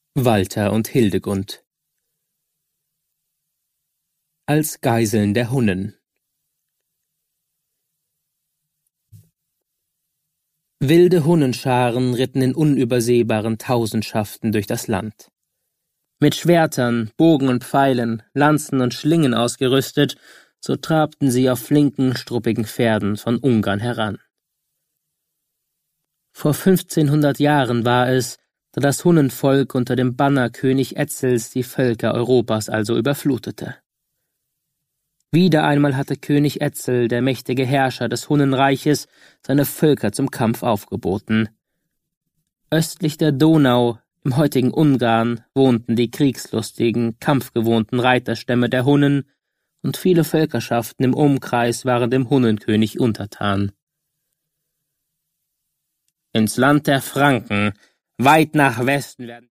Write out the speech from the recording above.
Walter und Hildegund. Als Geiseln der Hunnen. Wilde Hunnenscharen ritten in unübersehbaren Tausendschaften durch das Land. Mit Schwertern, Bogen und Pfeilen, Lanzen und Schlingen ausgerüstet, so trabten sie auf flinken, struppigen Pferden von Ungarn heran. Vor 1500 Jahren war es, da das Hunnenvolk unter dem Banner König Etzels die Völker Europas also überflutete. Wieder einmal hatte König Etzel, der mächtige Herrscher des Hunnenreiches, seine Völker zum Kampf aufgeboten. Östlich der Donau, im heutigen Ungarn, wohnten die kriegslustigen, kampfgewohnten Reiterstämme der Hunnen, und viele Völkerschaften im Umkreis waren dem Hunnenkönig untertan. Ins Land der Franken, weit nach Westen werden